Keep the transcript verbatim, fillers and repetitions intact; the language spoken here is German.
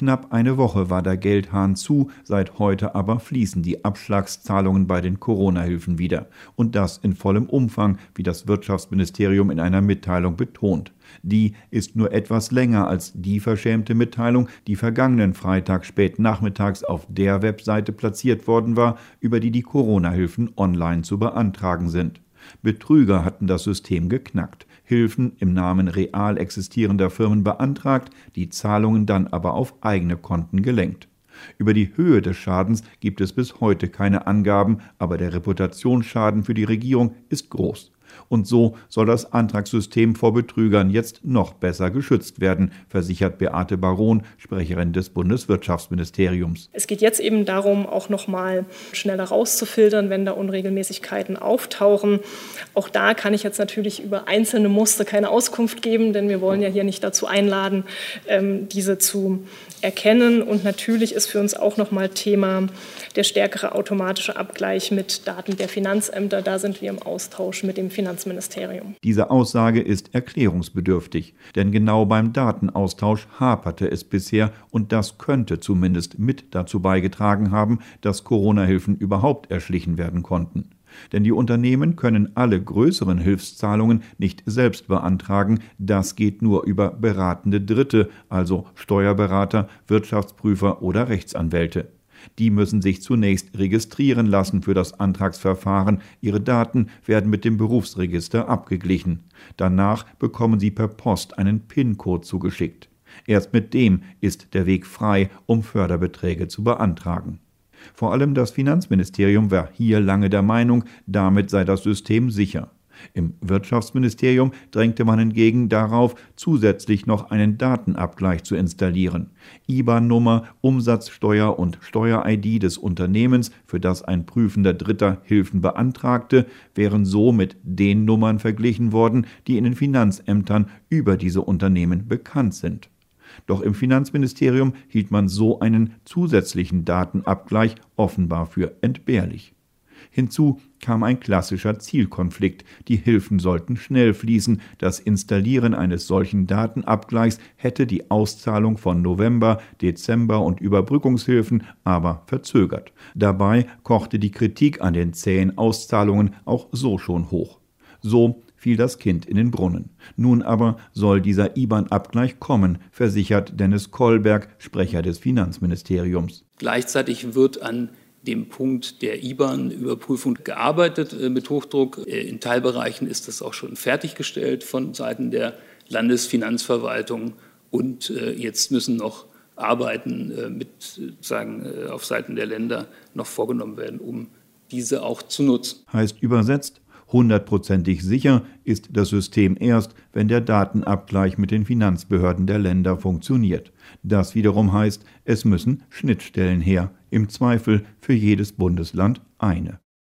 knapp eine Woche war der Geldhahn zu, seit heute aber fließen die Abschlagszahlungen bei den Corona-Hilfen wieder. Und das in vollem Umfang, wie das Wirtschaftsministerium in einer Mitteilung betont. Die ist nur etwas länger als die verschämte Mitteilung, die vergangenen Freitag spät nachmittags auf der Webseite platziert worden war, über die die Corona-Hilfen online zu beantragen sind. Betrüger hatten das System geknackt, Hilfen im Namen real existierender Firmen beantragt, die Zahlungen dann aber auf eigene Konten gelenkt. Über die Höhe des Schadens gibt es bis heute keine Angaben, aber der Reputationsschaden für die Regierung ist groß. Und so soll das Antragssystem vor Betrügern jetzt noch besser geschützt werden, versichert Beate Baron, Sprecherin des Bundeswirtschaftsministeriums. Es geht jetzt eben darum, auch noch mal schneller rauszufiltern, wenn da Unregelmäßigkeiten auftauchen. Auch da kann ich jetzt natürlich über einzelne Muster keine Auskunft geben, denn wir wollen ja hier nicht dazu einladen, diese zu erkennen. Und natürlich ist für uns auch noch mal Thema der stärkere automatische Abgleich mit Daten der Finanzämter. Da sind wir im Austausch mit dem Finanzministerium. Diese Aussage ist erklärungsbedürftig, denn genau beim Datenaustausch haperte es bisher und das könnte zumindest mit dazu beigetragen haben, dass Corona-Hilfen überhaupt erschlichen werden konnten. Denn die Unternehmen können alle größeren Hilfszahlungen nicht selbst beantragen, das geht nur über beratende Dritte, also Steuerberater, Wirtschaftsprüfer oder Rechtsanwälte. Die müssen sich zunächst registrieren lassen für das Antragsverfahren. Ihre Daten werden mit dem Berufsregister abgeglichen. Danach bekommen sie per Post einen PIN-Code zugeschickt. Erst mit dem ist der Weg frei, um Förderbeträge zu beantragen. Vor allem das Finanzministerium war hier lange der Meinung, damit sei das System sicher. Im Wirtschaftsministerium drängte man hingegen darauf, zusätzlich noch einen Datenabgleich zu installieren. I B A N-Nummer, Umsatzsteuer- und Steuer-I D des Unternehmens, für das ein prüfender Dritter Hilfen beantragte, wären so mit den Nummern verglichen worden, die in den Finanzämtern über diese Unternehmen bekannt sind. Doch im Finanzministerium hielt man so einen zusätzlichen Datenabgleich offenbar für entbehrlich. Hinzu kam ein klassischer Zielkonflikt. Die Hilfen sollten schnell fließen. Das Installieren eines solchen Datenabgleichs hätte die Auszahlung von November, Dezember und Überbrückungshilfen aber verzögert. Dabei kochte die Kritik an den zähen Auszahlungen auch so schon hoch. So fiel das Kind in den Brunnen. Nun aber soll dieser I B A N-Abgleich kommen, versichert Dennis Kolberg, Sprecher des Finanzministeriums. Gleichzeitig wird an dem Punkt der I B A N-Überprüfung gearbeitet äh, mit Hochdruck. Äh, in Teilbereichen ist das auch schon fertiggestellt von Seiten der Landesfinanzverwaltung. Und äh, jetzt müssen noch Arbeiten äh, mit, sagen, äh, auf Seiten der Länder noch vorgenommen werden, um diese auch zu nutzen. Heißt übersetzt, hundertprozentig sicher ist das System erst, wenn der Datenabgleich mit den Finanzbehörden der Länder funktioniert. Das wiederum heißt, es müssen Schnittstellen her, im Zweifel für jedes Bundesland eine.